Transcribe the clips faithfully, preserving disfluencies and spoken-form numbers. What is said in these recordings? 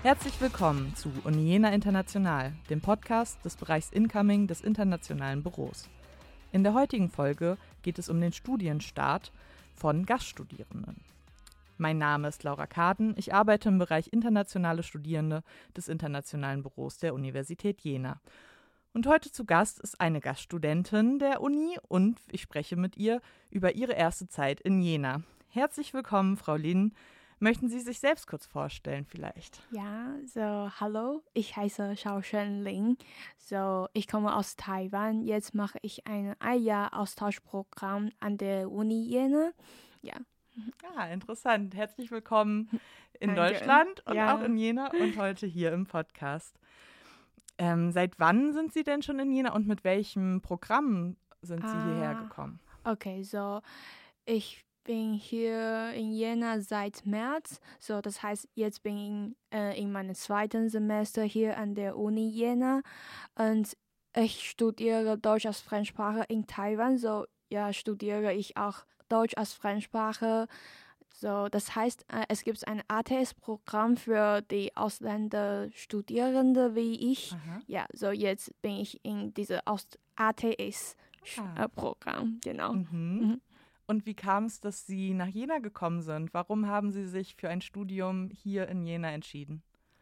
Herzlich willkommen zu Uni Jena International, dem Podcast des Bereichs Incoming des Internationalen Büros. In der heutigen Folge geht es um den Studienstart von Gaststudierenden. Mein Name ist Laura Kaden, ich arbeite im Bereich Internationale Studierende des Internationalen Büros der Universität Jena. Und heute zu Gast ist eine Gaststudentin der Uni und ich spreche mit ihr über ihre erste Zeit in Jena. Herzlich willkommen, Frau Lin. Möchten Sie sich selbst kurz vorstellen vielleicht? Ja, so hallo, ich heiße Xiaoshen Lin. So, ich komme aus Taiwan. Jetzt mache ich ein Ein-Jahr-Austauschprogramm an der Uni Jena. Ja. Ja, interessant. Herzlich willkommen in Danke. Deutschland und Ja. auch in Jena und heute hier im Podcast. Ähm, seit wann sind Sie denn schon in Jena und mit welchem Programm sind Sie Ah, hierher gekommen? Okay, so ich bin hier in Jena seit März. So, das heißt, jetzt bin ich äh, in meinem zweiten Semester hier an der Uni Jena und ich studiere Deutsch als Fremdsprache in Taiwan. So, ja, studiere ich auch Deutsch als Fremdsprache. So, das heißt, äh, es gibt ein A T S-Programm für die Ausländerstudierende wie ich. Aha. Ja, so jetzt bin ich in diesem A T S-Programm, genau. Mhm. Mhm. Und wie kam es, dass Sie nach Jena gekommen sind? Warum haben Sie sich für ein Studium hier in Jena entschieden?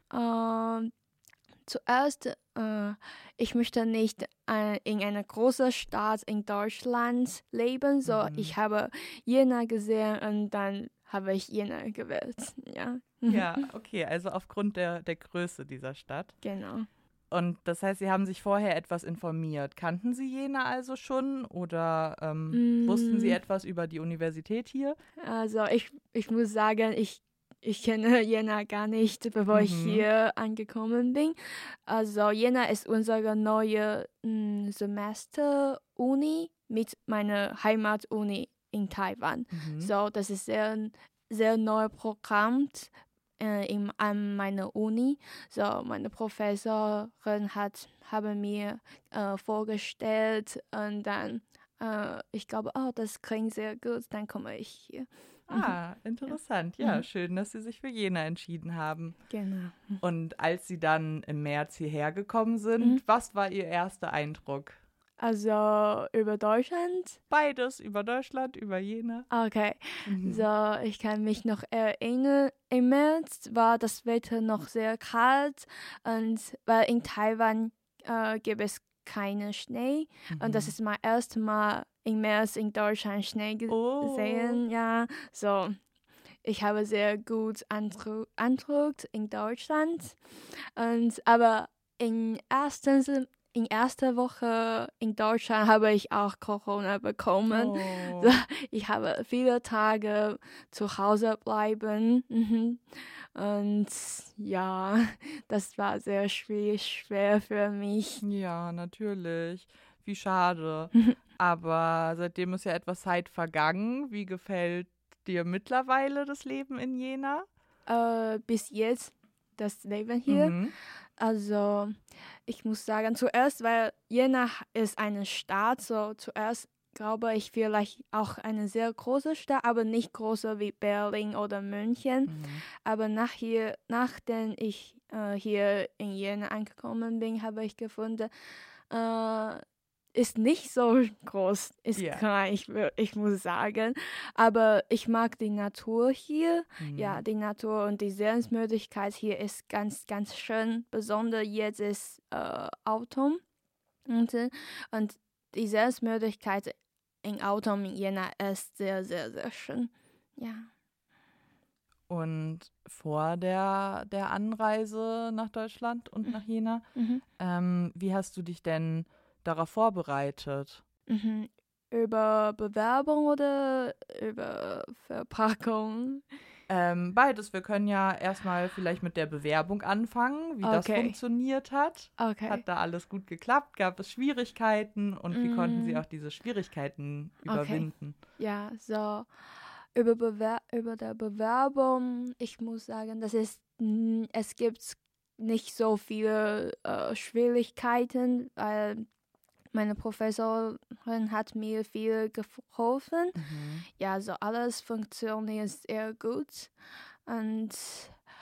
Ähm, zuerst, äh, ich möchte nicht äh, in einer großen Stadt in Deutschland leben, so Mhm. ich habe Jena gesehen und dann habe ich Jena gewählt, ja. Ja, okay, also aufgrund der, der Größe dieser Stadt. Genau. Und das heißt, Sie haben sich vorher etwas informiert. Kannten Sie Jena also schon oder ähm, Mm. wussten Sie etwas über die Universität hier? Also ich, ich muss sagen, ich, ich kenne Jena gar nicht, bevor ich Mhm. hier angekommen bin. Also Jena ist unsere neue mm, Semester-Uni mit meiner Heimatuni in Taiwan. Mhm. So, das ist sehr, sehr neues Programm äh, in, an meiner Uni. So, meine Professorin hat haben mir äh, vorgestellt und dann äh, ich glaube, oh, das klingt sehr gut, dann komme ich hier. Ah, interessant. Ja, Mhm. schön, dass Sie sich für Jena entschieden haben. Genau. Und als Sie dann im März hierher gekommen sind, Mhm. was war Ihr erster Eindruck? Also über Deutschland? Beides, über Deutschland, über Jena. Okay, Mhm. so ich kann mich noch erinnern, im März war das Wetter noch sehr kalt und weil in Taiwan äh, gibt es keine Schnee und das Mhm. ist mein erstes Mal im März in Deutschland Schnee Oh. gesehen, ja, so ich habe sehr gut Eindruck, Eindruck in Deutschland und aber in ersten Sem- in erster Woche in Deutschland habe ich auch Corona bekommen. Oh. So, ich habe viele Tage zu Hause bleiben. Mhm. Und ja, das war sehr schwierig, schwer für mich. Ja, natürlich. Wie schade. Aber seitdem ist ja etwas Zeit vergangen. Wie gefällt dir mittlerweile das Leben in Jena? Äh, bis jetzt das Leben hier. Mhm. Also ich muss sagen, zuerst, weil Jena ist eine Stadt, so zuerst glaube ich vielleicht auch eine sehr große Stadt, aber nicht größer wie Berlin oder München. Mhm. Aber nach hier, nachdem ich äh, hier in Jena angekommen bin, habe ich gefunden, äh, ist nicht so groß, ist Ja. klein, ich, wür- ich muss sagen. Aber ich mag die Natur hier. Mhm. Ja, die Natur und die Sehensmöglichkeit hier ist ganz, ganz schön. Besonders jetzt ist äh, Autumn. Und, äh, und die Sehensmöglichkeit in Autumn in Jena ist sehr, sehr, sehr schön. Ja. Und vor der, der Anreise nach Deutschland und nach Jena, Mhm. ähm, wie hast du dich denn darauf vorbereitet? Mhm. Über Bewerbung oder über Verpackung? Ähm, beides. Wir können ja erstmal vielleicht mit der Bewerbung anfangen, wie das Okay. funktioniert hat. Okay. Hat da alles gut geklappt? Gab es Schwierigkeiten? Und wie konnten Sie Mm, auch diese Schwierigkeiten Okay. überwinden? Ja, so über, Bewer über der Bewerbung, ich muss sagen, das ist, mm, es gibt nicht so viele äh, Schwierigkeiten, weil meine Professorin hat mir viel geholfen. Mhm. Ja, so alles funktioniert sehr gut. Und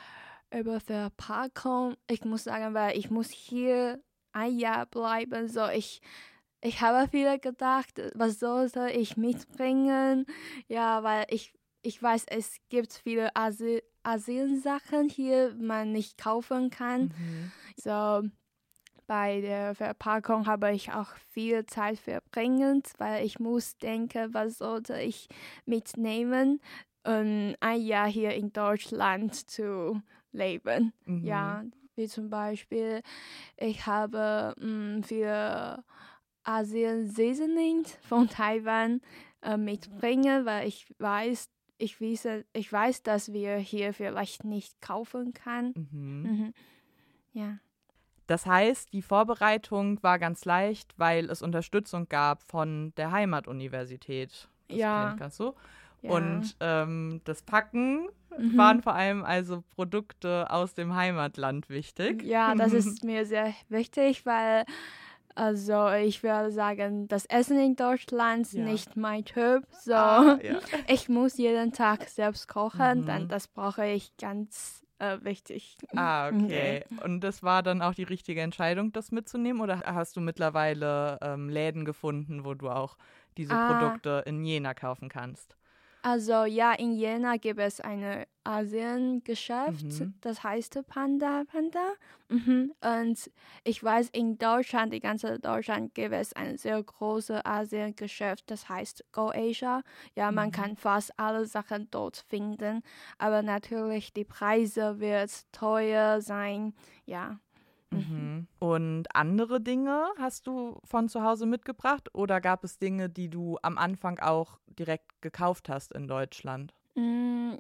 Über Verpackung, ich muss sagen, weil ich muss hier ein Jahr bleiben, so ich, ich habe viel gedacht, was sollte ich mitbringen? Ja, weil ich, ich weiß, es gibt viele Asi- Asien-Sachen hier, man nicht kaufen kann. Mhm. So, bei der Verpackung habe ich auch viel Zeit verbringen, weil ich muss denken, was sollte ich mitnehmen, um ein Jahr hier in Deutschland zu leben. Mhm. Ja, wie zum Beispiel, ich habe mh, für Asien Seasoning von Taiwan äh, mitbringen, weil ich weiß, ich weiß, ich weiß, dass wir hier vielleicht nicht kaufen kann. Mhm. Mhm. Ja. Das heißt, die Vorbereitung war ganz leicht, weil es Unterstützung gab von der Heimatuniversität. Das Ja. klingt ganz so. Ja. Und ähm, das Packen Mhm. waren vor allem also Produkte aus dem Heimatland wichtig. Ja, das ist mir sehr wichtig, weil also ich würde sagen, das Essen in Deutschland Ja. nicht mein Typ. So, Ah, ja. ich muss jeden Tag selbst kochen, Mhm. dann das brauche ich ganz äh, wichtig. Ah, okay. Und das war dann auch die richtige Entscheidung, das mitzunehmen? Oder hast du mittlerweile ähm, Läden gefunden, wo du auch diese Ah. Produkte in Jena kaufen kannst? Also ja, in Jena gibt es ein Asien-Geschäft, Mhm. das heißt Panda Panda. Mhm. Und ich weiß, in Deutschland, in ganz Deutschland gibt es ein sehr großes Asien-Geschäft, das heißt Go Asia. Ja, man Mhm. kann fast alle Sachen dort finden, aber natürlich die Preise wird teuer sein. Ja. Mhm. Und andere Dinge hast du von zu Hause mitgebracht oder gab es Dinge, die du am Anfang auch direkt gekauft hast in Deutschland? Mm,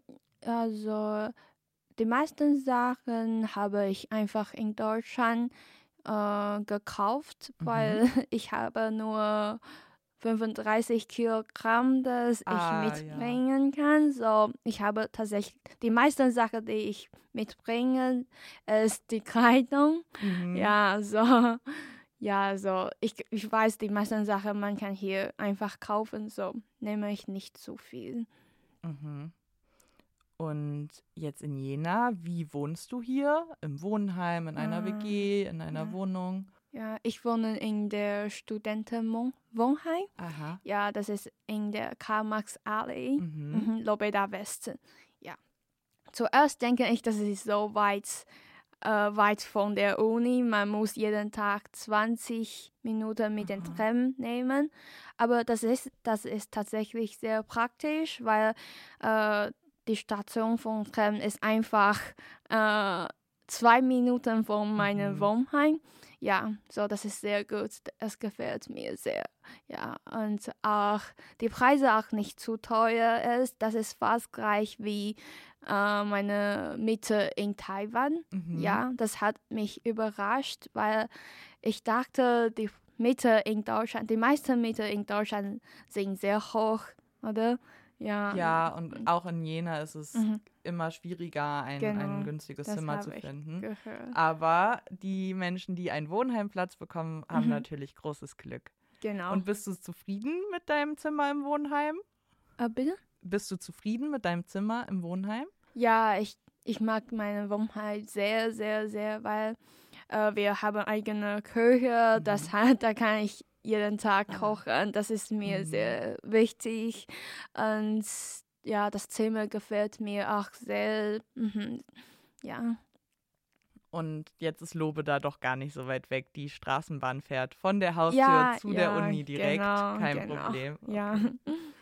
Also die meisten Sachen habe ich einfach in Deutschland äh, gekauft, Mhm. weil ich habe nur fünfunddreißig Kilogramm, das ich Ah, ja. mitbringen kann. So, ich habe tatsächlich die meisten Sachen, die ich mitbringe, ist die Kleidung. Mhm. Ja, so, ja, so, ich, ich weiß, die meisten Sachen, man kann hier einfach kaufen, so nehme ich nicht zu viel. Mhm. Und jetzt in Jena, wie wohnst du hier? Im Wohnheim, in einer Ah, W G, in einer ja. Wohnung? Ja, ich wohne in der Studentenwohnheim. Aha. Ja, das ist in der Karl-Marx-Allee, Mhm. mhm, Lobeda Westen. Ja. Zuerst denke ich, das ist so weit, äh, weit von der Uni. Man muss jeden Tag zwanzig Minuten mit dem Aha. Tram nehmen. Aber das ist, das ist tatsächlich sehr praktisch, weil äh, die Station von Tram ist einfach äh, zwei Minuten von meinem Mhm. Wohnheim. Ja, so das ist sehr gut. Es gefällt mir sehr. Ja, und auch die Preise auch nicht zu teuer ist. Das ist fast gleich wie äh, meine Miete in Taiwan. Mhm. Ja, das hat mich überrascht, weil ich dachte, die Miete in Deutschland, die meisten Miete in Deutschland sind sehr hoch, oder? Ja. Ja, und auch in Jena ist es Mhm. immer schwieriger, ein, Genau, ein günstiges das Zimmer habe zu ich finden. gehört. Aber die Menschen, die einen Wohnheimplatz bekommen, haben Mhm. natürlich großes Glück. Genau. Und bist du zufrieden mit deinem Zimmer im Wohnheim? äh, bitte? Bist du zufrieden mit deinem Zimmer im Wohnheim? Ja, ich, ich mag meine Wohnheim sehr, sehr, sehr, weil äh, wir haben eigene Küche, Mhm. das hat, da kann ich jeden Tag Ah. kochen. Das ist mir Mhm. sehr wichtig. Und ja, das Zimmer gefällt mir auch sehr. Mhm. Ja. Und jetzt ist Lobeda doch gar nicht so weit weg. Die Straßenbahn fährt von der Haustür Ja, zu ja, der Uni direkt. genau, Kein genau. Problem. Ja. Okay.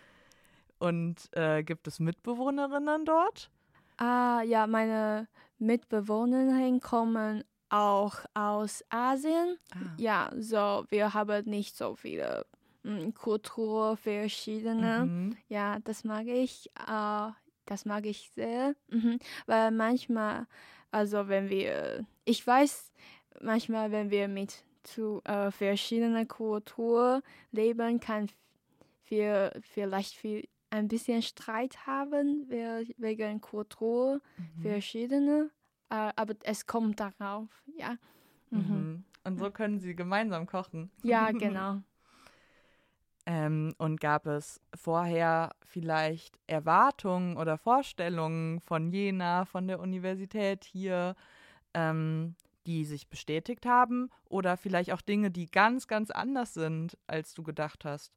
Und äh, gibt es Mitbewohnerinnen dort? Ah, ja, meine Mitbewohnerinnen kommen auch aus Asien. Ah. Ja, so wir haben nicht so viele mm, Kultur verschiedene. Mhm. Ja, das mag ich. Äh, das mag ich sehr, mhm. Weil manchmal, also wenn wir, ich weiß, manchmal, wenn wir mit zu äh, verschiedenen Kulturen leben, kann wir vielleicht viel ein bisschen Streit haben we- wegen Kultur, Mhm. verschiedene, äh, aber es kommt darauf, ja. Mhm. Mhm. Und so können sie gemeinsam kochen. Ja, genau. Ähm, und gab es vorher vielleicht Erwartungen oder Vorstellungen von Jena, von der Universität hier, ähm, die sich bestätigt haben? Oder vielleicht auch Dinge, die ganz, ganz anders sind, als du gedacht hast?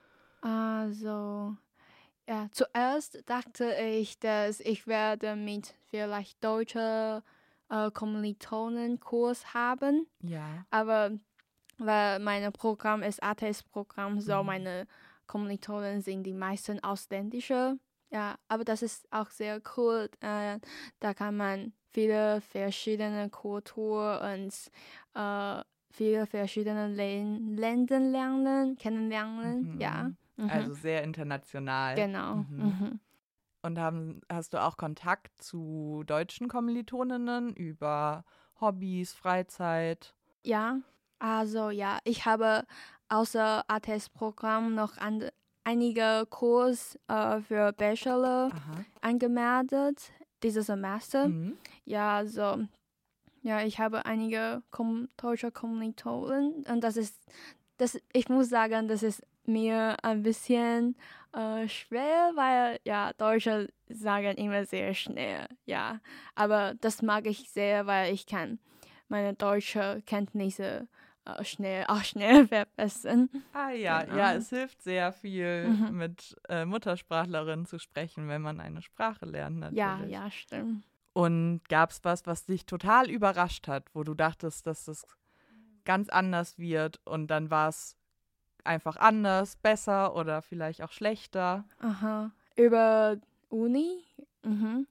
Also, ja, zuerst dachte ich, dass ich werde mit vielleicht deutscher äh, Kommilitonenkurs haben, Ja. aber weil mein Programm ist A T S-Programm, so Mhm. meine Kommilitonen sind die meisten ausländische. Ja, aber das ist auch sehr cool. Äh, da kann man viele verschiedene Kulturen und äh, viele verschiedene Län- Länder lernen, kennenlernen. Ja, Mhm. mhm. Also sehr international. Genau. Mhm. Mhm. Und haben, hast du auch Kontakt zu deutschen Kommilitoninnen über Hobbys, Freizeit? Ja, also ja, ich habe außer A T S-Programm noch an, einige Kurs äh, für Bachelor Aha. angemeldet dieses Semester. Mhm. Ja, so, ja, ich habe einige Kom deutsche Kommilitonen und das ist, das, ich muss sagen, das ist mir ein bisschen äh, schwer, weil ja, Deutsche sagen immer sehr schnell, ja, aber das mag ich sehr, weil ich kann meine deutsche Kenntnisse äh, schnell, auch schnell verbessern. Ah ja, Genau. ja, es hilft sehr viel, Mhm. mit äh, Muttersprachlerinnen zu sprechen, wenn man eine Sprache lernt, Ja, natürlich. ja, stimmt. Und gab es was, was dich total überrascht hat, wo du dachtest, dass das ganz anders wird und dann war es einfach anders, besser oder vielleicht auch schlechter? Aha. Über Uni? Mhm.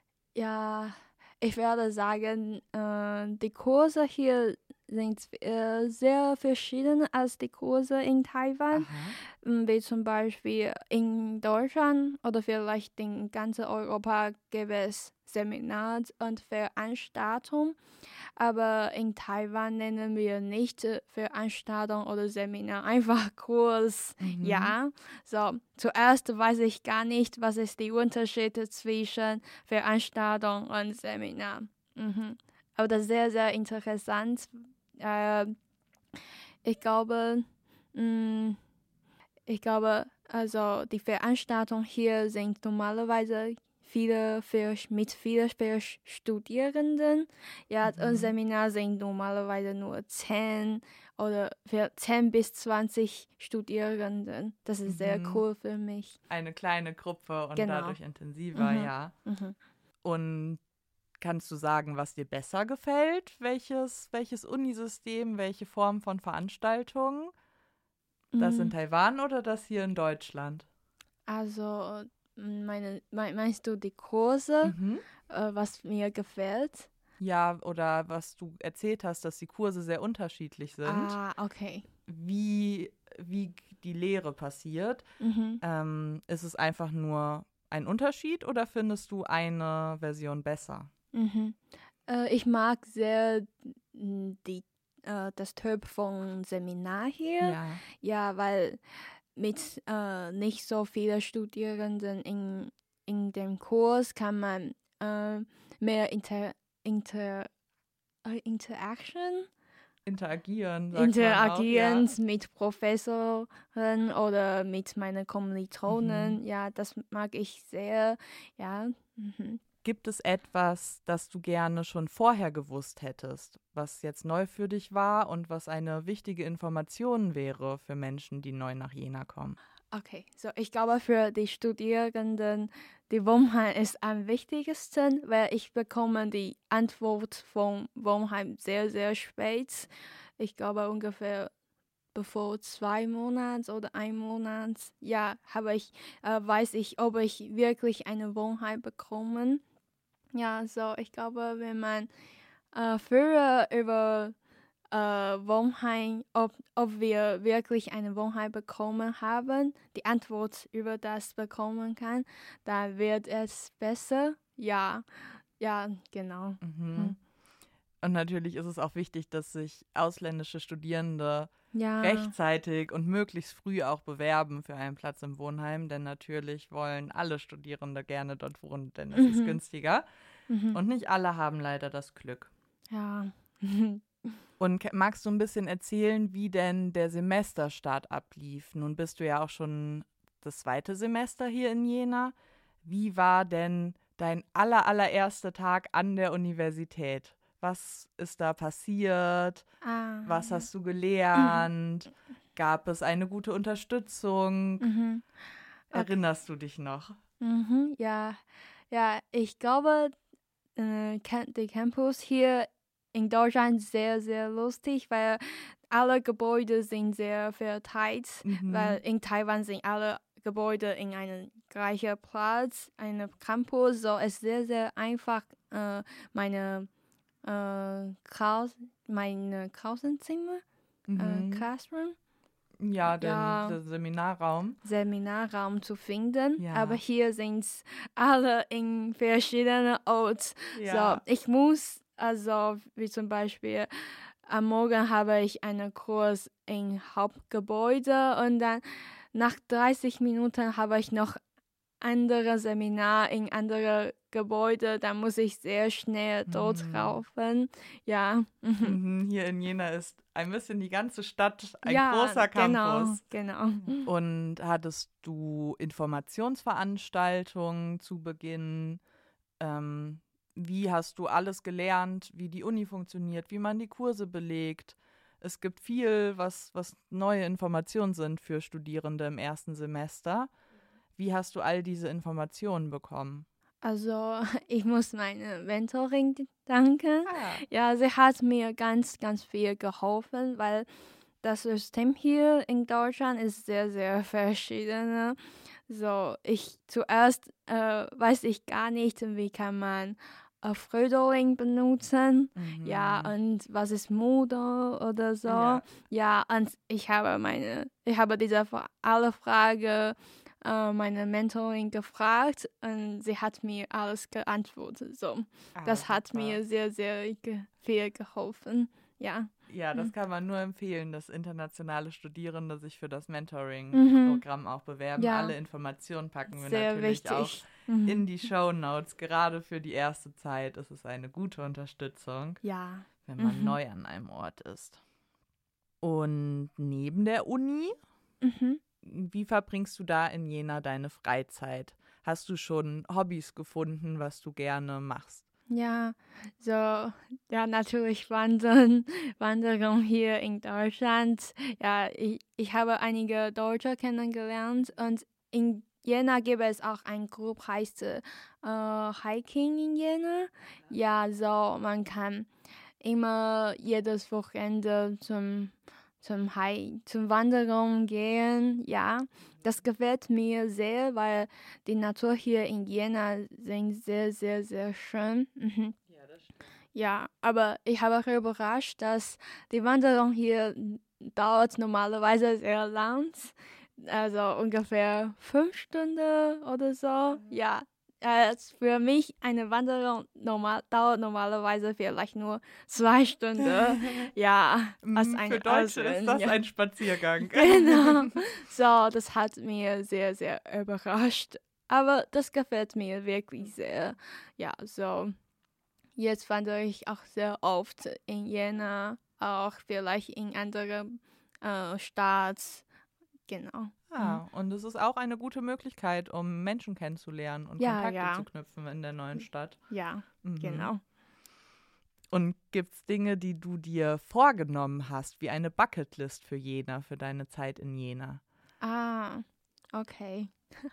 Ja, ich werde sagen, äh, die Kurse hier sind äh, sehr verschieden als die Kurse in Taiwan. Aha. Mm, Wie zum Beispiel in Deutschland oder vielleicht in ganz Europa gibt es Seminare und Veranstaltungen. Aber in Taiwan nennen wir nicht äh, Veranstaltung oder Seminar, einfach Kurs. Mhm. Ja, so zuerst weiß ich gar nicht, was ist die Unterschiede zwischen Veranstaltung und Seminar. Mhm. Aber das ist sehr, sehr interessant. Äh, ich glaube, mh, ich glaube, also die Veranstaltungen hier sind normalerweise viele für, mit vielen für Studierenden. Ja, Mhm. und Seminar sind normalerweise nur zehn oder für zehn bis zwanzig Studierenden. Das ist sehr Mhm. cool für mich. Eine kleine Gruppe und Genau. dadurch intensiver, Mhm. ja. Mhm. Und kannst du sagen, was dir besser gefällt? Welches, welches Unisystem, welche Form von Veranstaltungen? Das in Mm, Taiwan oder das hier in Deutschland? Also, mm, meine, mein- meinst du die Kurse, Mhm. äh, was mir gefällt? Ja, oder was du erzählt hast, dass die Kurse sehr unterschiedlich sind, Ah, okay. wie, wie die Lehre passiert. Mhm. Ähm, ist es einfach nur ein Unterschied oder findest du eine Version besser? Mhm. Äh, ich mag sehr mm, die, äh, das Typ von Seminar hier. Ja. Ja, weil mit äh, nicht so vielen Studierenden in, in dem Kurs kann man äh, mehr Inter, Inter, äh, Interaction Interagieren, sagt man auch, ja. interagieren mit Professoren oder mit meinen Mhm. Kommilitonen. Ja, das mag ich sehr. Ja. Mhm. Gibt es etwas, das du gerne schon vorher gewusst hättest, was jetzt neu für dich war und was eine wichtige Information wäre für Menschen, die neu nach Jena kommen? Okay, so ich glaube für die Studierenden, die Wohnheim ist am wichtigsten, weil ich bekomme die Antwort von Wohnheim sehr, sehr spät. Ich glaube ungefähr bevor zwei Monaten oder ein Monat. Ja, habe ich, äh, weiß ich, ob ich wirklich eine Wohnheim bekomme. Ja, so ich glaube, wenn man äh, früher über äh, Wohnheim, ob, ob wir wirklich eine Wohnheim bekommen haben, die Antwort über das bekommen kann, dann wird es besser. Ja, ja, genau. Mhm. Hm. Und natürlich ist es auch wichtig, dass sich ausländische Studierende Ja. rechtzeitig und möglichst früh auch bewerben für einen Platz im Wohnheim, denn natürlich wollen alle Studierende gerne dort wohnen, denn es ist Mhm. günstiger. Mhm. Und nicht alle haben leider das Glück. Ja. Und ke- magst du ein bisschen erzählen, wie denn der Semesterstart ablief? Nun bist du ja auch schon das zweite Semester hier in Jena. Wie war denn dein aller, allererster Tag an der Universität? Was ist da passiert? Ah, Was ja. hast du gelernt? Gab es eine gute Unterstützung? Mhm. Okay. Erinnerst du dich noch? Mhm, ja, ja, ich glaube, äh, Cam- der Campus hier in Deutschland sehr, sehr lustig, weil alle Gebäude sind sehr verteilt, weil Mhm. in Taiwan sind alle Gebäude in einem gleichen Platz, einem Campus, so es ist sehr, sehr einfach, äh, meine, äh, Klaus, meine Klassenzimmer, äh, Mhm. Classroom, Ja, den, ja, den Seminarraum. Seminarraum zu finden, aber Ja. hier sind alle in verschiedenen Orten. So, Ja. ich muss, also wie zum Beispiel, am Morgen habe ich einen Kurs im Hauptgebäude und dann nach dreißig Minuten habe ich noch andere Seminar in andere Gebäude. Da muss ich sehr schnell dort Mhm. laufen. Ja, mhm. Mhm. Hier in Jena ist ein bisschen die ganze Stadt ein Ja, großer genau, Campus. genau. Und hattest du Informationsveranstaltungen zu Beginn? Ähm, wie hast du alles gelernt, wie die Uni funktioniert, wie man die Kurse belegt? Es gibt viel, was, was neue Informationen sind für Studierende im ersten Semester. Wie hast du all diese Informationen bekommen? Also, ich muss meine Mentorin danken. Ah, Ja, sie hat mir ganz, ganz viel geholfen, weil das System hier in Deutschland ist sehr, sehr verschieden. So, ich zuerst äh, weiß ich gar nicht, wie kann man äh, Fröderling benutzen. Ja, mhm. und was ist Moodle oder so. Ja. Ja, und ich habe meine, ich habe diese Fra- alle Fragen äh, meine Mentorin gefragt und sie hat mir alles geantwortet. So, Ah, das hat super. mir sehr, sehr ge viel geholfen. Ja. Ja, das Mhm. kann man nur empfehlen, dass internationale Studierende sich für das Mhm. Mentoring-Programm auch bewerben. Ja, Alle Informationen packen wir sehr natürlich auch wichtig. Mhm. in die Shownotes. Gerade für die erste Zeit ist es eine gute Unterstützung, Ja. wenn man Mhm. neu an einem Ort ist. Und neben der Uni, Mhm. wie verbringst du da in Jena deine Freizeit? Hast du schon Hobbys gefunden, was du gerne machst? Ja, so, ja, natürlich Wandern, Wanderung hier in Deutschland. Ja, ich, ich habe einige Deutsche kennengelernt und in Jena gibt es auch ein Gruppe, heißt äh, Hiking in Jena. Ja, so, man kann immer jedes Wochenende zum, zum, Hi zum Wanderung gehen. Ja, das gefällt mir sehr, weil die Natur hier in Jena sind sehr, sehr, sehr schön. Mhm. Ja, das stimmt. Ja, aber ich habe auch überrascht, dass die Wanderung hier dauert normalerweise sehr lang. Also ungefähr fünf Stunden oder so. Ja, äh, für mich eine Wanderung normal, dauert normalerweise vielleicht nur zwei Stunden. Ja, als Mm, Für eine Deutsche ist Ausrede. das Ja. ein Spaziergang. Genau. So, das hat mir sehr, sehr überrascht. Aber das gefällt mir wirklich sehr. Ja, so. Jetzt wandere ich auch sehr oft in Jena, auch vielleicht in andere äh, Stadt. Genau. Mhm. Ah, und es ist auch eine gute Möglichkeit, um Menschen kennenzulernen und Ja, Kontakte zu ja, knüpfen in der neuen Stadt. ja, Mhm. genau. Und gibt es Dinge, die du dir vorgenommen hast, wie eine Bucketlist für Jena, für deine Zeit in Jena? Ah, okay.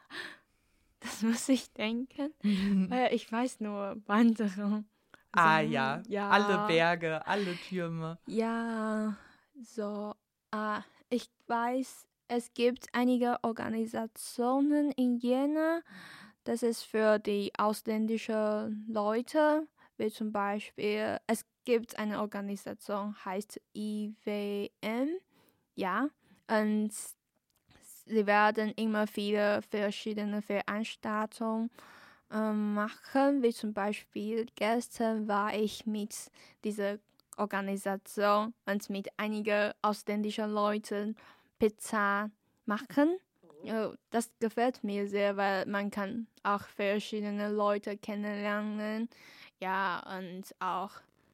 Das muss ich denken, weil ich weiß nur Wanderung. Ah So, ja, alle ja, Berge, alle Türme. ja, so. Ah, ich weiß, es gibt einige Organisationen in Jena. Das ist für die ausländischen Leute, wie zum Beispiel, es gibt eine Organisation, heißt I W M, ja, und sie werden immer viele verschiedene Veranstaltungen ähm, machen, wie zum Beispiel gestern war ich mit dieser Organisation und mit einigen ausländischen Leuten Pizza machen. Ja, das gefällt mir sehr, weil man kann auch verschiedene Leute kennenlernen. Ja, und auch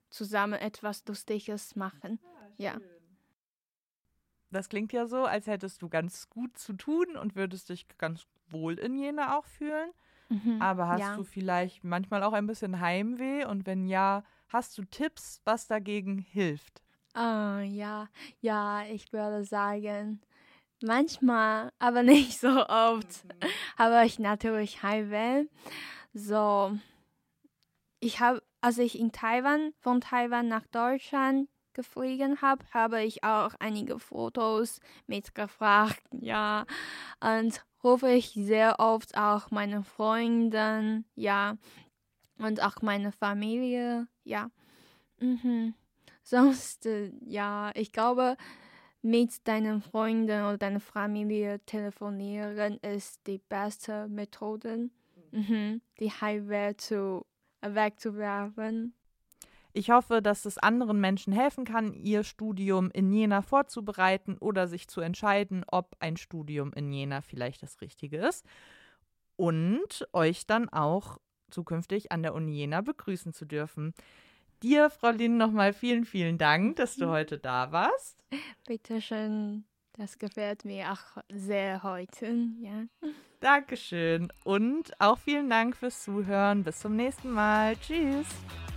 zusammen etwas Lustiges machen. Ja. Das klingt ja so, als hättest du ganz gut zu tun und würdest dich ganz wohl in Jena auch fühlen. Mhm. Aber hast ja. du vielleicht manchmal auch ein bisschen Heimweh? Und wenn ja, hast du Tipps, was dagegen hilft? Ah, ja, ja, ich würde sagen, manchmal, aber nicht so oft, Mhm. habe ich natürlich Heimweh. So, ich habe, als ich in Taiwan, von Taiwan nach Deutschland geflogen habe, habe ich auch einige Fotos mitgebracht, ja, und rufe ich sehr oft auch meine Freunde, ja, und auch meine Familie, ja. Mhm. Sonst, äh, ja, ich glaube, mit deinen Freunden oder deiner Familie telefonieren ist die beste Methode, mhm, die Heimweh zu wegzuwerfen. Ich hoffe, dass es anderen Menschen helfen kann, ihr Studium in Jena vorzubereiten oder sich zu entscheiden, ob ein Studium in Jena vielleicht das Richtige ist. Und euch dann auch zukünftig an der Uni Jena begrüßen zu dürfen. Dir, Frau Lin, nochmal vielen, vielen Dank, dass du heute da warst. Bitte schön, das gefällt mir auch sehr heute, ja. Dankeschön und auch vielen Dank fürs Zuhören. Bis zum nächsten Mal. Tschüss.